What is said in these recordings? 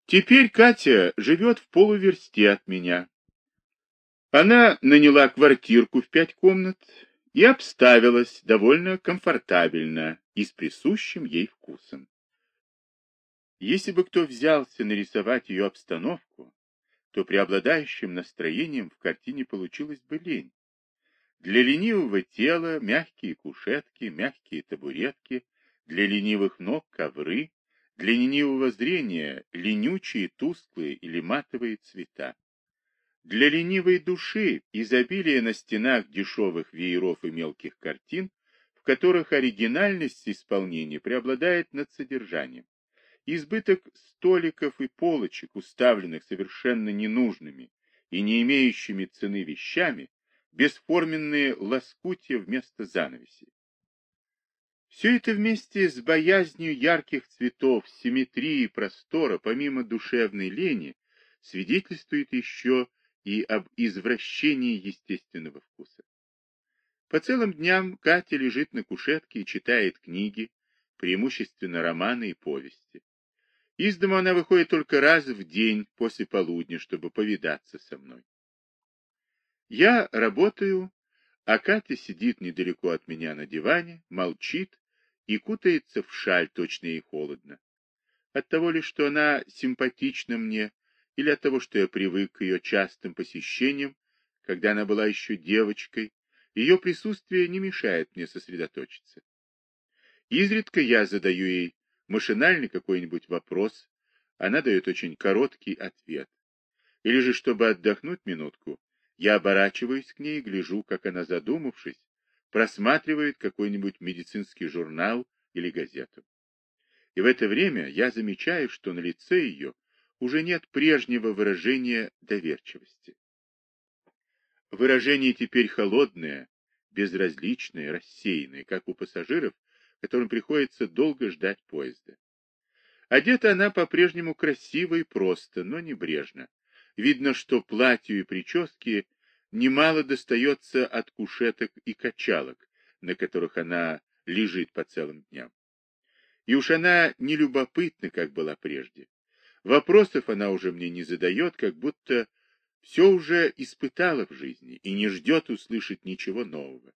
Теперь Катя живет в полуверсте от меня. Она наняла квартирку в 5 комнат и обставилась довольно комфортабельно и с присущим ей вкусом. Если бы кто взялся нарисовать ее обстановку, то преобладающим настроением в картине получилась бы лень. Для ленивого тела мягкие кушетки, мягкие табуретки, для ленивых ног ковры, для ленивого зрения ленючие, тусклые или матовые цвета. Для ленивой души изобилие на стенах дешевых вееров и мелких картин, в которых оригинальность исполнения преобладает над содержанием. Избыток столиков и полочек, уставленных совершенно ненужными и не имеющими цены вещами, бесформенные лоскутья вместо занавесей. Все это вместе с боязнью ярких цветов, симметрии и простора, помимо душевной лени, свидетельствует еще и об извращении естественного вкуса. По целым дням Катя лежит на кушетке и читает книги, преимущественно романы и повести. Из дома она выходит только раз в день после полудня, чтобы повидаться со мной. Я работаю, а Катя сидит недалеко от меня на диване, молчит и кутается в шаль, точно ей холодно. От того ли, что она симпатична мне, или от того, что я привык к ее частым посещениям, когда она была еще девочкой, ее присутствие не мешает мне сосредоточиться. Изредка я задаю ей машинальный какой-нибудь вопрос, она дает очень короткий ответ. Или же, чтобы отдохнуть минутку, я оборачиваюсь к ней и гляжу, как она, задумавшись, просматривает какой-нибудь медицинский журнал или газету. И в это время я замечаю, что на лице ее уже нет прежнего выражения доверчивости. Выражение теперь холодное, безразличное, рассеянное, как у пассажиров, которым приходится долго ждать поезда. Одета она по-прежнему красиво и просто, но небрежно. Видно, что платью и прическе немало достается от кушеток и качалок, на которых она лежит по целым дням. И уж она не любопытна, как была прежде. Вопросов она уже мне не задает, как будто все уже испытала в жизни и не ждет услышать ничего нового.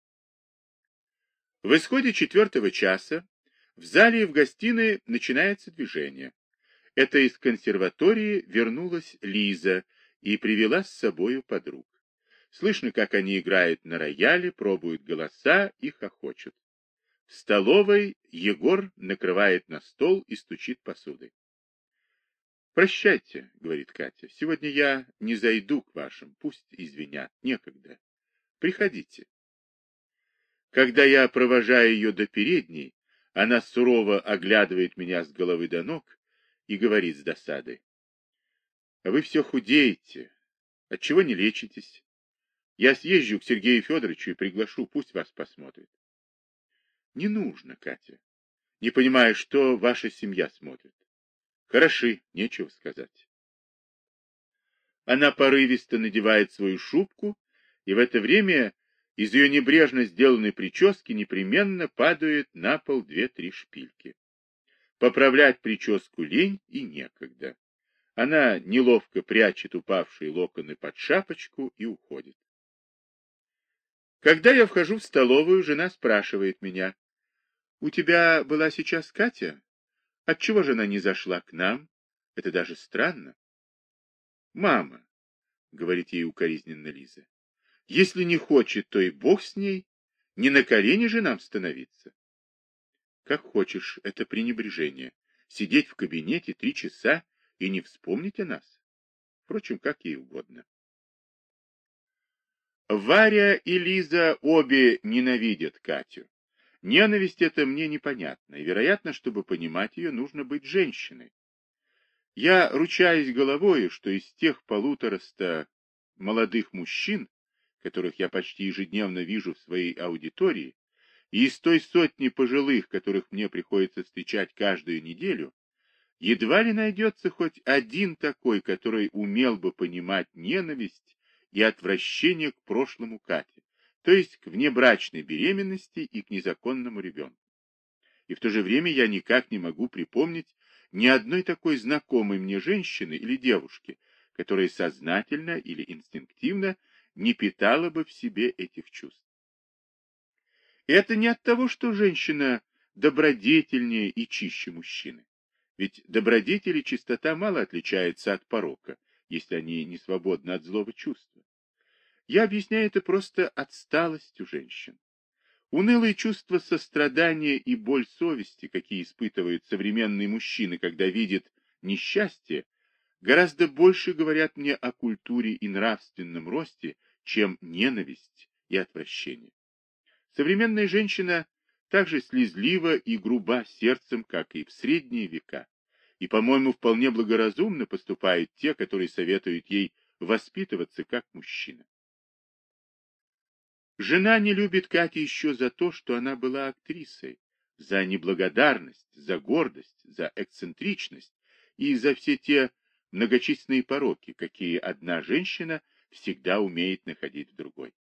В исходе 4-го часа в зале и в гостиной начинается движение. Это из консерватории вернулась Лиза и привела с собою подруг. Слышно, как они играют на рояле, пробуют голоса и хохочут. В столовой Егор накрывает на стол и стучит посудой. «Прощайте», — говорит Катя, — «сегодня я не зайду к вашим, пусть извинят, некогда. Приходите». Когда я провожаю ее до передней, она сурово оглядывает меня с головы до ног и говорит с досадой: «Вы все худеете. Отчего не лечитесь? Я съезжу к Сергею Федоровичу и приглашу, пусть вас посмотрит». «Не нужно, Катя. Не понимаю, что ваша семья смотрит. Хороши, нечего сказать». Она порывисто надевает свою шубку, и в это время из ее небрежно сделанной прически непременно падают на пол 2-3 шпильки. Поправлять прическу лень и некогда. Она неловко прячет упавшие локоны под шапочку и уходит. Когда я вхожу в столовую, жена спрашивает меня: «У тебя была сейчас Катя? Отчего же она не зашла к нам? Это даже странно». «Мама», — говорит ей укоризненно Лиза, — «если не хочет, то и бог с ней. Не на колени же нам становиться». Как хочешь, это пренебрежение. Сидеть в кабинете 3 часа и не вспомнить о нас. Впрочем, как ей угодно. Варя и Лиза обе ненавидят Катю. Ненависть эта мне непонятна, и, вероятно, чтобы понимать ее, нужно быть женщиной. Я ручаюсь головой, что из тех 150 молодых мужчин, которых я почти ежедневно вижу в своей аудитории, и из той сотни пожилых, которых мне приходится встречать каждую неделю, едва ли найдется хоть один такой, который умел бы понимать ненависть и отвращение к прошлому Кати, то есть к внебрачной беременности и к незаконному ребенку. И в то же время я никак не могу припомнить ни одной такой знакомой мне женщины или девушки, которая сознательно или инстинктивно не питала бы в себе этих чувств. Это не от того, что женщина добродетельнее и чище мужчины. Ведь добродетель и чистота мало отличаются от порока, если они не свободны от злого чувства. Я объясняю это просто отсталостью женщин. Унылые чувства сострадания и боль совести, какие испытывают современные мужчины, когда видят несчастье, гораздо больше говорят мне о культуре и нравственном росте, чем ненависть и отвращение. Современная женщина так же слезлива и груба сердцем, как и в средние века. И, по-моему, вполне благоразумно поступают те, которые советуют ей воспитываться как мужчина. Жена не любит Кати еще за то, что она была актрисой, за неблагодарность, за гордость, за эксцентричность и за все те многочисленные пороки, какие одна женщина всегда умеет находить в другой.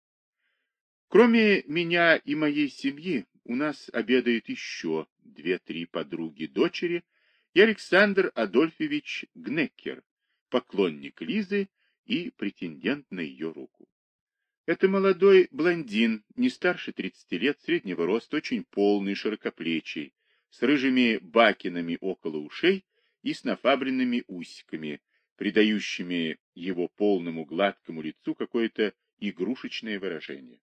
Кроме меня и моей семьи, у нас обедают еще 2-3 подруги дочери и Александр Адольфович Гнеккер, поклонник Лизы и претендент на ее руку. Это молодой блондин, не старше 30 лет, среднего роста, очень полный, широкоплечий, с рыжими бакинами около ушей и с нафабренными усиками, придающими его полному гладкому лицу какое-то игрушечное выражение.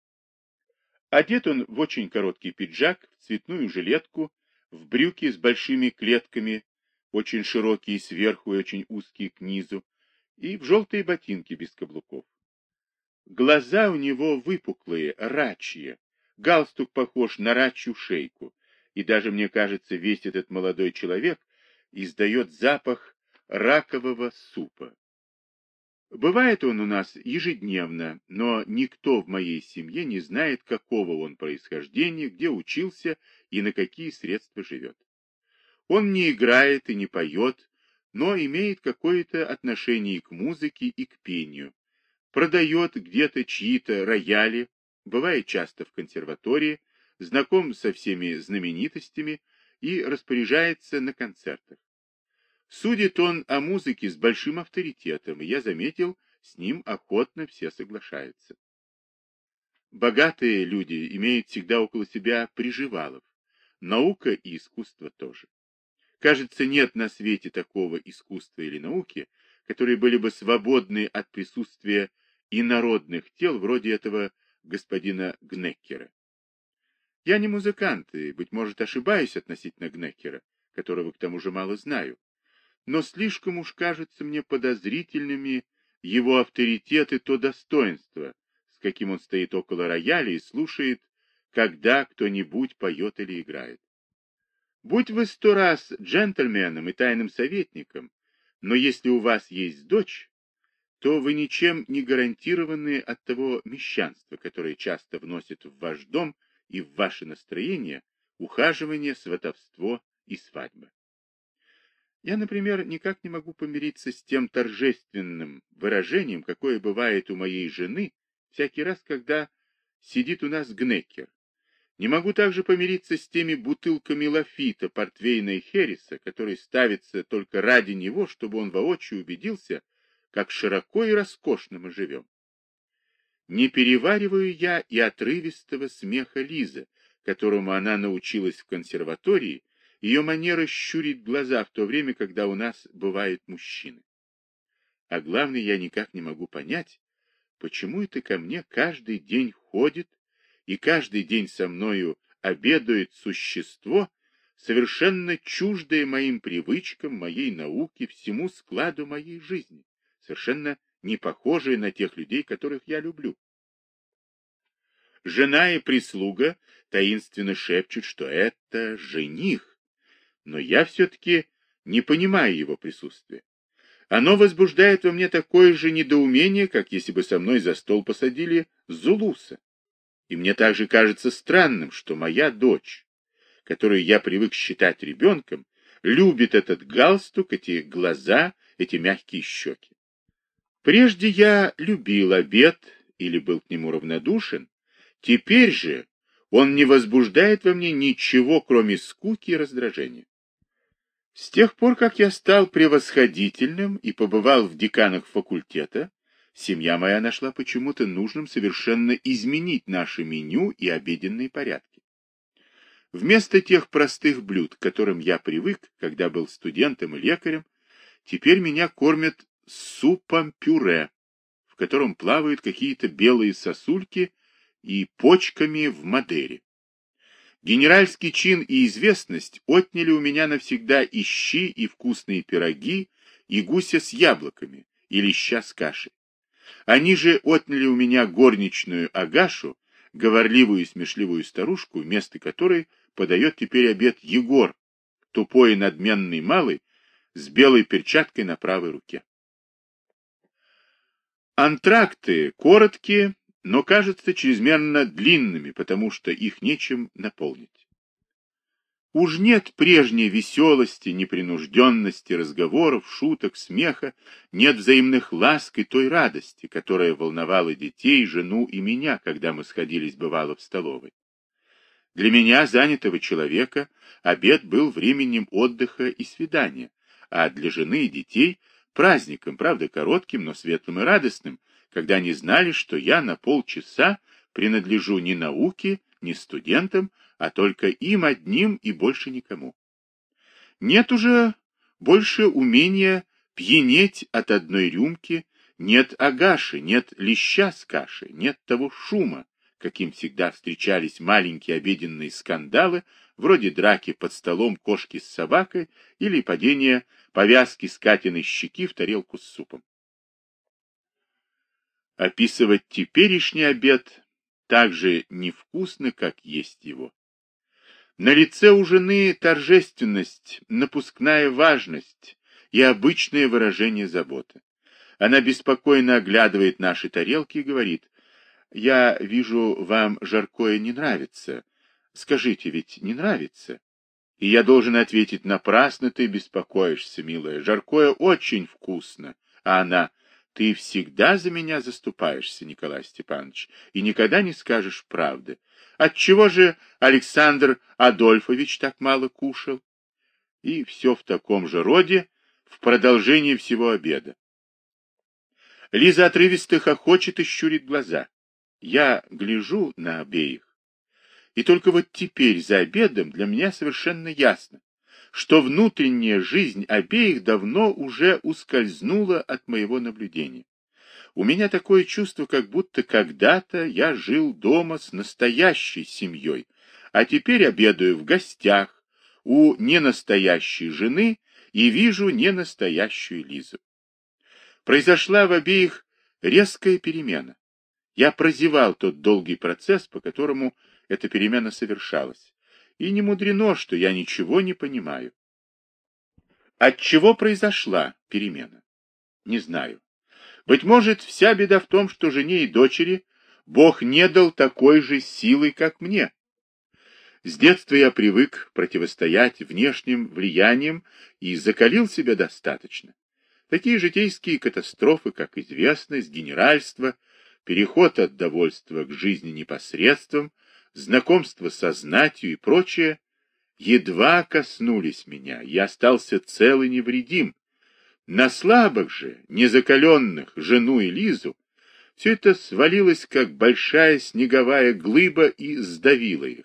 Одет он в очень короткий пиджак, в цветную жилетку, в брюки с большими клетками, очень широкие сверху и очень узкие к низу, и в желтые ботинки без каблуков. Глаза у него выпуклые, рачьи, галстук похож на рачью шейку, и даже, мне кажется, весь этот молодой человек издает запах ракового супа. Бывает он у нас ежедневно, но никто в моей семье не знает, какого он происхождения, где учился и на какие средства живет. Он не играет и не поет, но имеет какое-то отношение и к музыке, и к пению. Продает где-то чьи-то рояли, бывает часто в консерватории, знаком со всеми знаменитостями и распоряжается на концертах. Судит он о музыке с большим авторитетом, и я заметил, с ним охотно все соглашаются. Богатые люди имеют всегда около себя приживалов. Наука и искусство тоже. Кажется, нет на свете такого искусства или науки, которые были бы свободны от присутствия инородных тел, вроде этого господина Гнеккера. Я не музыкант, и, быть может, ошибаюсь относительно Гнеккера, которого к тому же мало знаю. Но слишком уж кажется мне подозрительными его авторитет и то достоинство, с каким он стоит около рояля и слушает, когда кто-нибудь поет или играет. Будь вы 100 раз джентльменом и тайным советником, но если у вас есть дочь, то вы ничем не гарантированы от того мещанства, которое часто вносит в ваш дом и в ваше настроение ухаживание, сватовство и свадьба. Я, например, никак не могу помириться с тем торжественным выражением, какое бывает у моей жены всякий раз, когда сидит у нас Гнеккер. Не могу также помириться с теми бутылками лафита, портвейна и хереса, которые ставятся только ради него, чтобы он воочию убедился, как широко и роскошно мы живем. Не перевариваю я и отрывистого смеха Лизы, которому она научилась в консерватории. Ее манера щурить глаза в то время, когда у нас бывают мужчины. А главное, я никак не могу понять, почему это ко мне каждый день ходит и каждый день со мною обедает существо, совершенно чуждое моим привычкам, моей науке, всему складу моей жизни, совершенно не похожее на тех людей, которых я люблю. Жена и прислуга таинственно шепчут, что это жених. Но я все-таки не понимаю его присутствия. Оно возбуждает во мне такое же недоумение, как если бы со мной за стол посадили Зулуса. И мне также кажется странным, что моя дочь, которую я привык считать ребенком, любит этот галстук, эти глаза, эти мягкие щеки. Прежде я любил обед или был к нему равнодушен, теперь же он не возбуждает во мне ничего, кроме скуки и раздражения. С тех пор, как я стал превосходительным и побывал в деканах факультета, семья моя нашла почему-то нужным совершенно изменить наше меню и обеденные порядки. Вместо тех простых блюд, к которым я привык, когда был студентом и лекарем, теперь меня кормят супом-пюре, в котором плавают какие-то белые сосульки и почками в Мадере. Генеральский чин и известность отняли у меня навсегда и щи, и вкусные пироги, и гуся с яблоками, и леща с кашей. Они же отняли у меня горничную Агашу, говорливую и смешливую старушку, вместо которой подает теперь обед Егор, тупой и надменный малый, с белой перчаткой на правой руке. Антракты короткие, но кажутся чрезмерно длинными, потому что их нечем наполнить. Уж нет прежней веселости, непринужденности, разговоров, шуток, смеха, нет взаимных ласк и той радости, которая волновала детей, жену и меня, когда мы сходились бывало в столовой. Для меня, занятого человека, обед был временем отдыха и свидания, а для жены и детей праздником, правда коротким, но светлым и радостным, когда они знали, что я на полчаса принадлежу не науке, не студентам, а только им одним и больше никому. Нет уже больше умения пьянеть от одной рюмки, нет агаши, нет леща с кашей, нет того шума, каким всегда встречались маленькие обеденные скандалы, вроде драки под столом кошки с собакой или падения повязки с Катиной щеки в тарелку с супом. Описывать теперешний обед так же невкусно, как есть его. На лице у жены торжественность, напускная важность и обычное выражение заботы. Она беспокойно оглядывает наши тарелки и говорит: «Я вижу, вам жаркое не нравится. Скажите, ведь не нравится?» И я должен ответить: «Напрасно ты беспокоишься, милая, жаркое очень вкусно». А она: «Ты всегда за меня заступаешься, Николай Степанович, и никогда не скажешь правды. Отчего же Александр Адольфович так мало кушал?» И все в таком же роде, в продолжении всего обеда. Лиза отрывисто хохочет и щурит глаза. Я гляжу на обеих. И только вот теперь за обедом для меня совершенно ясно, что внутренняя жизнь обеих давно уже ускользнула от моего наблюдения. У меня такое чувство, как будто когда-то я жил дома с настоящей семьей, а теперь обедаю в гостях у ненастоящей жены и вижу ненастоящую Лизу. Произошла в обеих резкая перемена. Я прозевал тот долгий процесс, по которому эта перемена совершалась. И не мудрено, что я ничего не понимаю. От чего произошла перемена? Не знаю. Быть может, вся беда в том, что жене и дочери Бог не дал такой же силы, как мне. С детства я привык противостоять внешним влияниям и закалил себя достаточно. Такие житейские катастрофы, как известность, генеральство, переход от довольства к жизни непосредством, знакомство со знатью и прочее, едва коснулись меня, я остался цел и невредим. На слабых же, незакаленных, жену и Лизу, все это свалилось, как большая снеговая глыба, и сдавило их.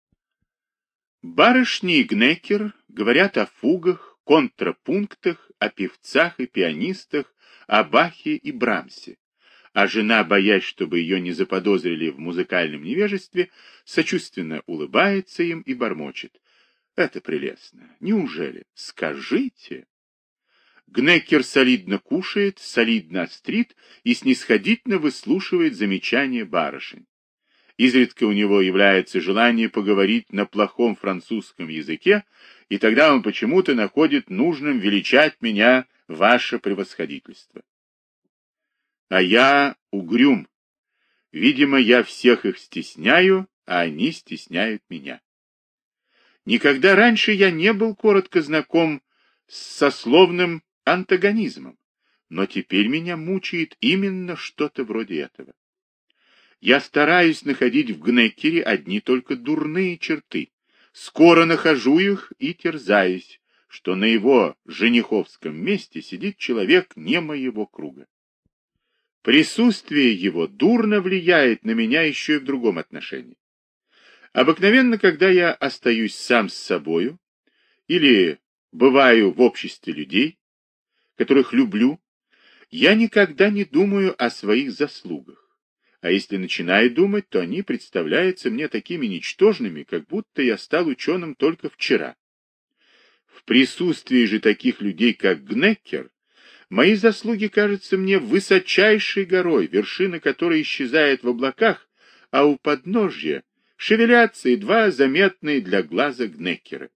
Барышни и Гнекер говорят о фугах, контрапунктах, о певцах и пианистах, о Бахе и Брамсе. А жена, боясь, чтобы ее не заподозрили в музыкальном невежестве, сочувственно улыбается им и бормочет: «Это прелестно! Неужели? Скажите!» Гнекер солидно кушает, солидно острит и снисходительно выслушивает замечания барышень. Изредка у него является желание поговорить на плохом французском языке, и тогда он почему-то находит нужным величать меня ваше превосходительство. А я угрюм. Видимо, я всех их стесняю, а они стесняют меня. Никогда раньше я не был коротко знаком с сословным антагонизмом, но теперь меня мучает именно что-то вроде этого. Я стараюсь находить в Гнекере одни только дурные черты. Скоро нахожу их и терзаюсь, что на его жениховском месте сидит человек не моего круга. Присутствие его дурно влияет на меня еще и в другом отношении. Обыкновенно, когда я остаюсь сам с собою или бываю в обществе людей, которых люблю, я никогда не думаю о своих заслугах. А если начинаю думать, то они представляются мне такими ничтожными, как будто я стал ученым только вчера. В присутствии же таких людей, как Гнеккер, мои заслуги кажутся мне высочайшей горой, вершина которой исчезает в облаках, а у подножья шевелятся едва заметные для глаза Гнеккеры.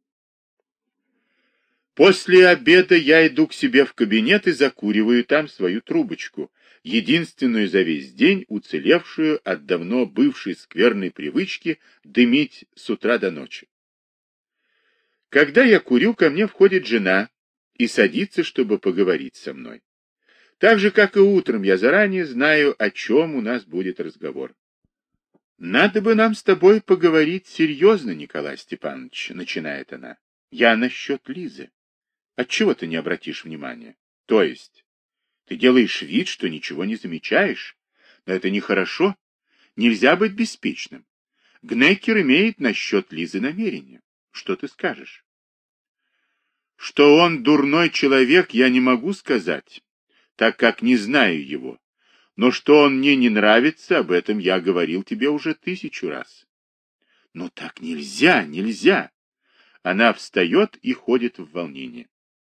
После обеда я иду к себе в кабинет и закуриваю там свою трубочку, единственную за весь день уцелевшую от давно бывшей скверной привычки дымить с утра до ночи. Когда я курю, ко мне входит жена и садится, чтобы поговорить со мной. Так же, как и утром, я заранее знаю, о чем у нас будет разговор. «Надо бы нам с тобой поговорить серьезно, Николай Степанович», — начинает она. «Я насчет Лизы. Отчего ты не обратишь внимания? То есть, ты делаешь вид, что ничего не замечаешь, но это нехорошо. Нельзя быть беспечным. Гнеккер имеет насчет Лизы намерение. Что ты скажешь? Что он дурной человек, я не могу сказать, так как не знаю его. Но что он мне не нравится, об этом я говорил тебе уже 1000 раз. Но так нельзя, нельзя. Она встает и ходит в волнение.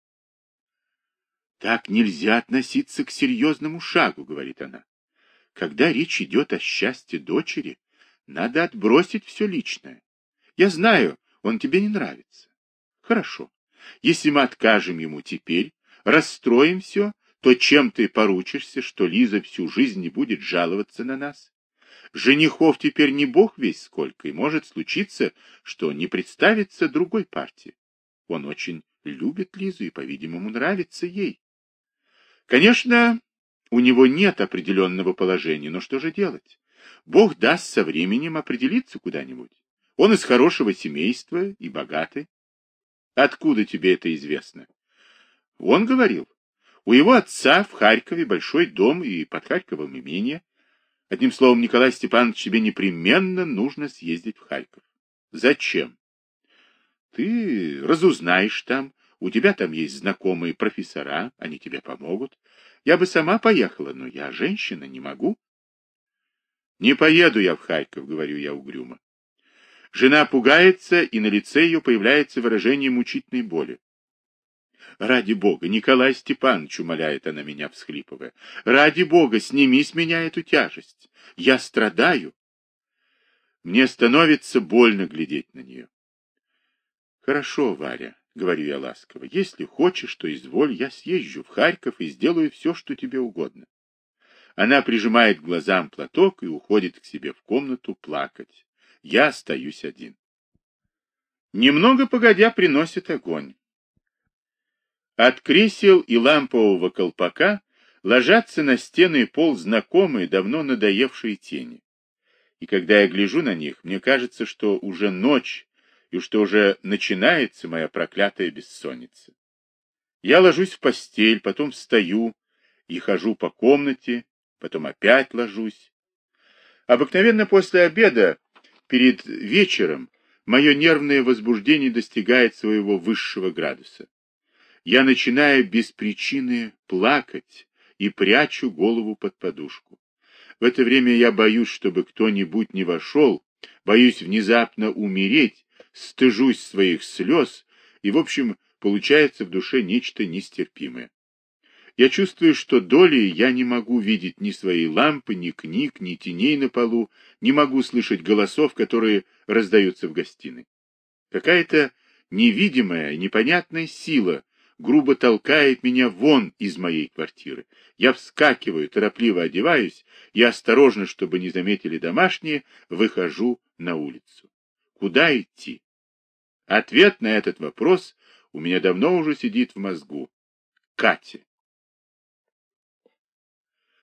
Так нельзя относиться к серьезному шагу, говорит она. Когда речь идет о счастье дочери, надо отбросить все личное. Я знаю, он тебе не нравится. Хорошо. Если мы откажем ему теперь, расстроим все, то чем ты поручишься, что Лиза всю жизнь не будет жаловаться на нас? Женихов теперь не бог весть сколько, и может случиться, что не представится другой партии. Он очень любит Лизу и, по-видимому, нравится ей. Конечно, у него нет определенного положения, но что же делать? Бог даст со временем определиться куда-нибудь. Он из хорошего семейства и богатый. Откуда тебе это известно? Он говорил. У его отца в Харькове большой дом и под Харьковом имение. Одним словом, Николай Степанович, тебе непременно нужно съездить в Харьков. Зачем? Ты разузнаешь там. У тебя там есть знакомые профессора, они тебе помогут. Я бы сама поехала, но я женщина, не могу. Не поеду я в Харьков, говорю я угрюмо. Жена пугается, и на лице ее появляется выражение мучительной боли. Ради Бога, Николай Степанович, умоляет она меня, всхлипывая, ради Бога, сними с меня эту тяжесть. Я страдаю. Мне становится больно глядеть на нее. Хорошо, Варя, говорю я ласково, если хочешь, то изволь, я съезжу в Харьков и сделаю все, что тебе угодно. Она прижимает к глазам платок и уходит к себе в комнату плакать. Я остаюсь один. Немного погодя приносит огонь. От кресел и лампового колпака ложатся на стены и пол знакомые, давно надоевшие тени. И когда я гляжу на них, мне кажется, что уже ночь, и что уже начинается моя проклятая бессонница. Я ложусь в постель, потом встаю и хожу по комнате, потом опять ложусь. Обыкновенно после обеда, перед вечером, мое нервное возбуждение достигает своего высшего градуса. Я начинаю без причины плакать и прячу голову под подушку. В это время я боюсь, чтобы кто-нибудь не вошел, боюсь внезапно умереть, стыжусь своих слез, и, в общем, получается в душе нечто нестерпимое. Я чувствую, что долей я не могу видеть ни своей лампы, ни книг, ни теней на полу, не могу слышать голосов, которые раздаются в гостиной. Какая-то невидимая, непонятная сила грубо толкает меня вон из моей квартиры. Я вскакиваю, торопливо одеваюсь и осторожно, чтобы не заметили домашние, выхожу на улицу. Куда идти? Ответ на этот вопрос у меня давно уже сидит в мозгу. Катя.